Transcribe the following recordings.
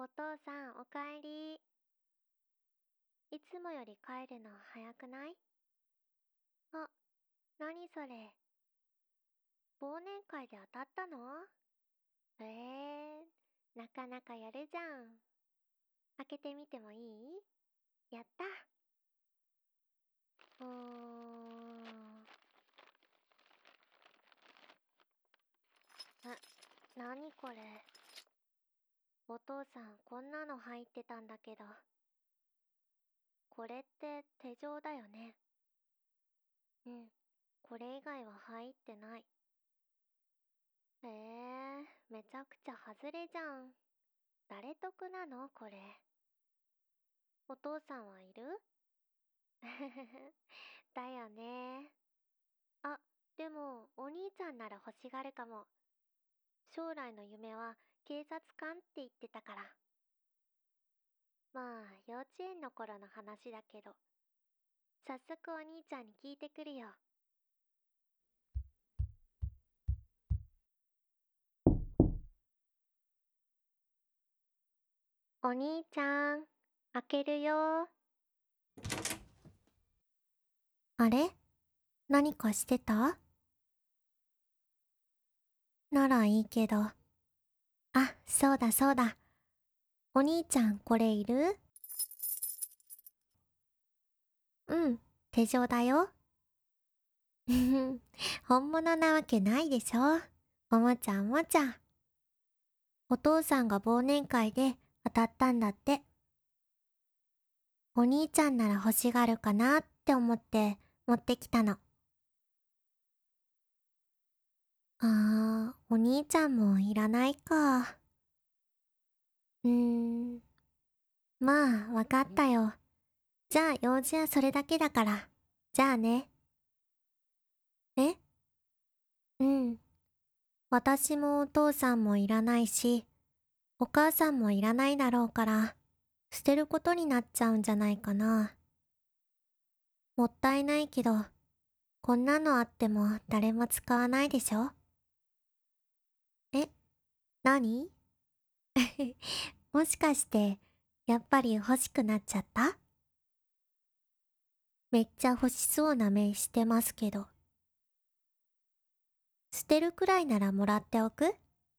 お父さん、おかえり。いつもより帰るの早くない？あ、なにそれ。忘年会で当たったの？なかなかやるじゃん。開けてみてもいい？やった。うーん。なにこれ。お父さん、こんなの入ってたんだけど。これって手錠だよね。うん、これ以外は入ってない。めちゃくちゃ外れじゃん。誰得なのこれ。お父さんはいる？だよね。あ、でもお兄ちゃんなら欲しがるかも。将来の夢は警察官って言ってたから。まあ幼稚園の頃の話だけど、早速お兄ちゃんに聞いてくるよ。お兄ちゃん、開けるよ。あれ？何かしてた？ならいいけど。あ、そうだそうだ。お兄ちゃんこれいる？うん、手錠だよ。本物なわけないでしょ。おもちゃおもちゃ。お父さんが忘年会で当たったんだって。お兄ちゃんなら欲しがるかなって思って持ってきたの。お兄ちゃんもいらないか。うーん、まあわかったよ。じゃあ用事はそれだけだから。じゃあね。え？うん。私もお父さんもいらないし、お母さんもいらないだろうから、捨てることになっちゃうんじゃないかな。もったいないけど、こんなのあっても誰も使わないでしょ？え、何？もしかして、やっぱり欲しくなっちゃった？めっちゃ欲しそうな目してますけど。捨てるくらいならもらっておく？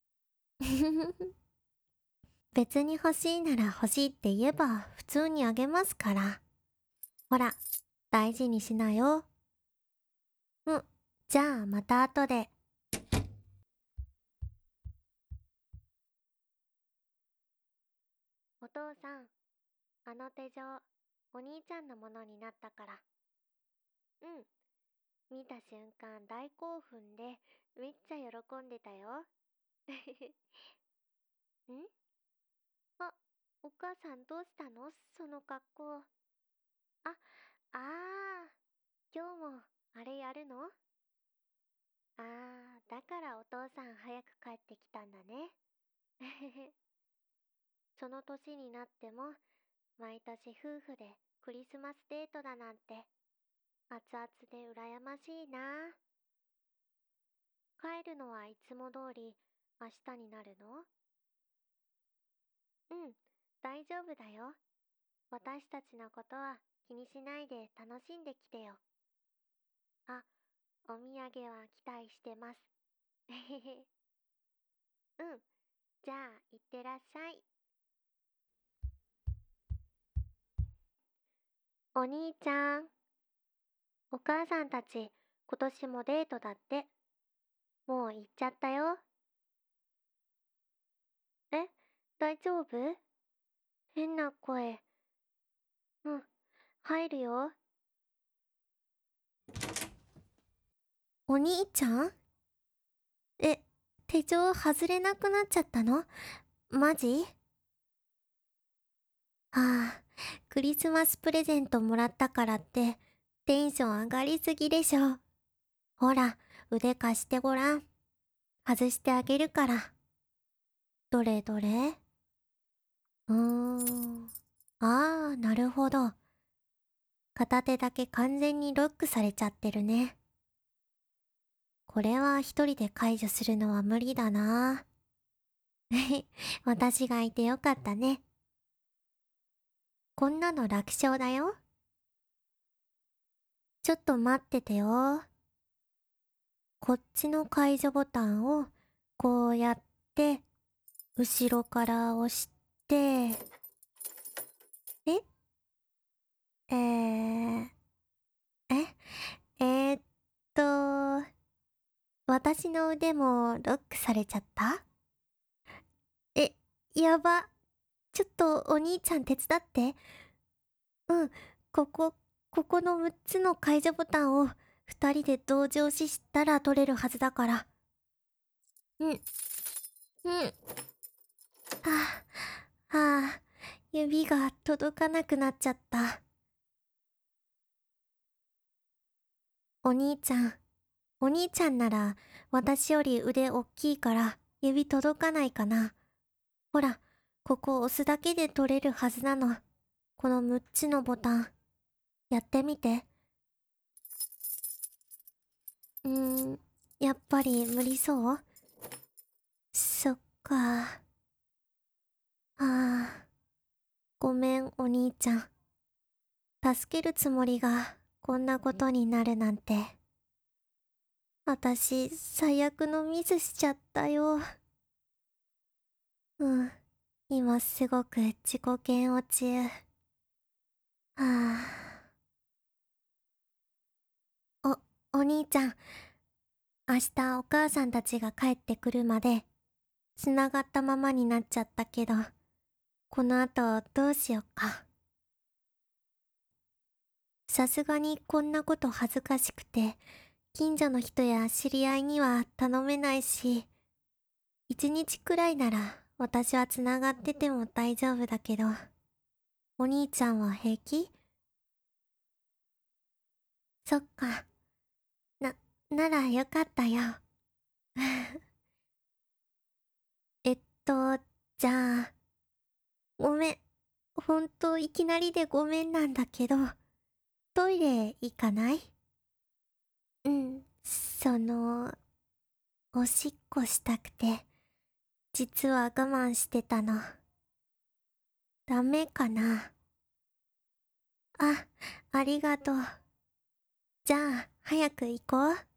別に欲しいなら欲しいって言えば普通にあげますから。ほら、大事にしなよ。うん、じゃあまた後で。お父さん、あの手錠、お兄ちゃんのものになったから。うん、見た瞬間大興奮でめっちゃ喜んでたよ。ん？あ、お母さんどうしたのその格好。あ、今日もあれやるの？だからお父さん早く帰ってきたんだね。その年になっても毎年夫婦でクリスマスデートだなんて熱々で羨ましいな。帰るのはいつも通り明日になるの？うん、大丈夫だよ。私たちのことは気にしないで楽しんできてよ。あ、お土産は期待してます。えへへ。うん、じゃあいってらっしゃい。お兄ちゃん、お母さんたち今年もデートだって。もう行っちゃったよ。え、大丈夫？変な声。うん、入るよ。お兄ちゃん？え、手錠外れなくなっちゃったの？マジ？クリスマスプレゼントもらったからってテンション上がりすぎでしょ。ほら、腕貸してごらん。外してあげるから。どれどれ？うーん。なるほど。片手だけ完全にロックされちゃってるね。これは一人で解除するのは無理だな。 私がいてよかったね。こんなの楽勝だよ。ちょっと待っててよ。こっちの解除ボタンをこうやって後ろから押して、ええー、ええーっと、私の腕もロックされちゃった？え、やば。ちょっとお兄ちゃん手伝って。うん、ここ、ここの6つの解除ボタンを2人で同時押ししたら取れるはずだから。うん、うん。はあ、はあ、指が届かなくなっちゃった。お兄ちゃん、お兄ちゃんなら私より腕おっきいから指届かないかな。ほら、ここ押すだけで取れるはずなの。この6つのボタン。やってみて。やっぱり無理そう？そっか。ああ、ごめんお兄ちゃん。助けるつもりがこんなことになるなんて。私、最悪のミスしちゃったよ。うん、今すごく自己嫌悪中。はあ。お兄ちゃん、明日お母さんたちが帰ってくるまで、繋がったままになっちゃったけど、この後どうしよっか。さすがにこんなこと恥ずかしくて、近所の人や知り合いには頼めないし、一日くらいなら私は繋がってても大丈夫だけど、お兄ちゃんは平気？そっか。な、ならよかったよ。えっと、じゃあ、ごめん。ほんといきなりでごめんなんだけど、トイレ行かない？うん、おしっこしたくて、実は我慢してたの。ダメかな？あ、ありがとう。じゃあ、早く行こう。